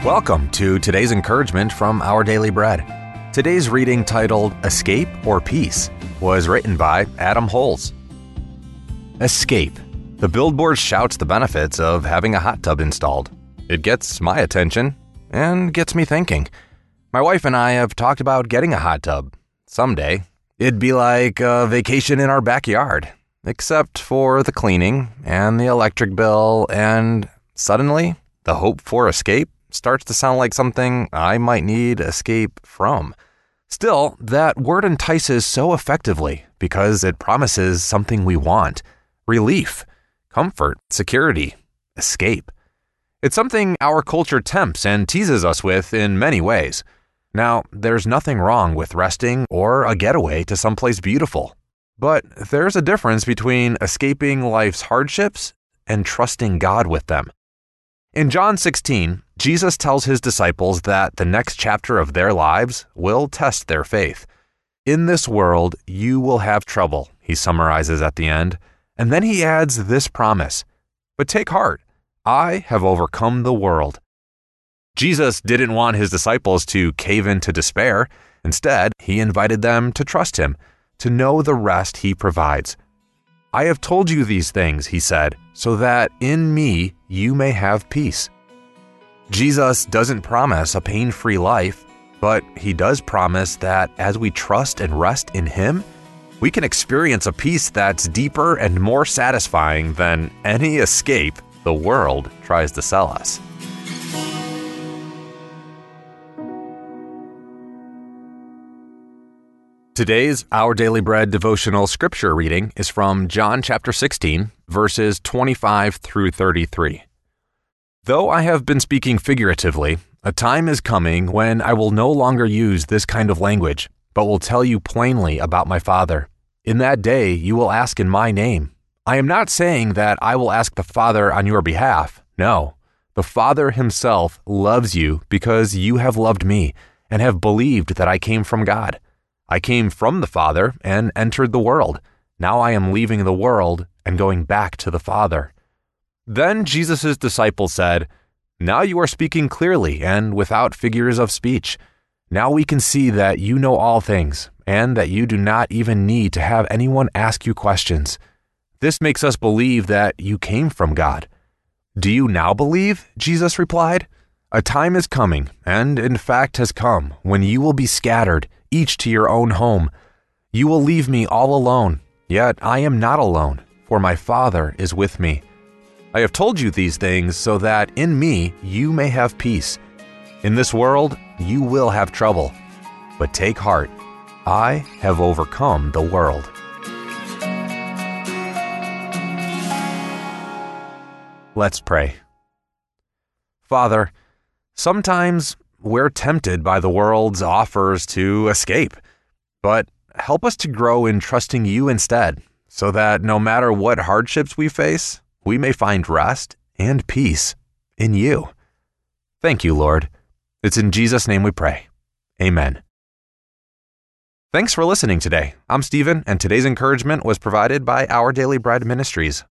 Welcome to today's encouragement from Our Daily Bread. Today's reading, titled Escape or Peace, was written by Adam Holes. Escape. The billboard shouts the benefits of having a hot tub installed. It gets my attention and gets me thinking. My wife and I have talked about getting a hot tub. Someday, it'd be like a vacation in our backyard, except for the cleaning and the electric bill, and suddenly, the hope for escape starts to sound like something I might need escape from. Still, that word entices so effectively because it promises something we want: relief, comfort, security, escape. It's something our culture tempts and teases us with in many ways. Now, there's nothing wrong with resting or a getaway to someplace beautiful. But there's a difference between escaping life's hardships and trusting God with them. In John 16, Jesus tells his disciples that the next chapter of their lives will test their faith. In this world, you will have trouble, he summarizes at the end, and then he adds this promise: but take heart, I have overcome the world. Jesus didn't want his disciples to cave into despair. Instead, he invited them to trust him, to know the rest he provides. I have told you these things, he said, so that in me you may have peace. Jesus doesn't promise a pain-free life, but he does promise that as we trust and rest in him, we can experience a peace that's deeper and more satisfying than any escape the world tries to sell us. Today's Our Daily Bread devotional scripture reading is from John chapter 16, verses 25 through 33. Though I have been speaking figuratively, a time is coming when I will no longer use this kind of language, but will tell you plainly about my Father. In that day you will ask in my name. I am not saying that I will ask the Father on your behalf. No, the Father himself loves you because you have loved me and have believed that I came from God. I came from the Father and entered the world. Now I am leaving the world and going back to the Father. Then Jesus' disciples said, Now you are speaking clearly and without figures of speech. Now we can see that you know all things and that you do not even need to have anyone ask you questions. This makes us believe that you came from God. Do you now believe? Jesus replied. A time is coming, and in fact has come, when you will be scattered, each to your own home. You will leave me all alone, yet I am not alone, for my Father is with me. I have told you these things so that in me you may have peace. In this world you will have trouble, but take heart, I have overcome the world. Let's pray. Father, sometimes we're tempted by the world's offers to escape, but help us to grow in trusting you instead, so that no matter what hardships we face, we may find rest and peace in you. Thank you, Lord. It's in Jesus' name we pray. Amen. Thanks for listening today. I'm Stephen, and today's encouragement was provided by Our Daily Bread Ministries.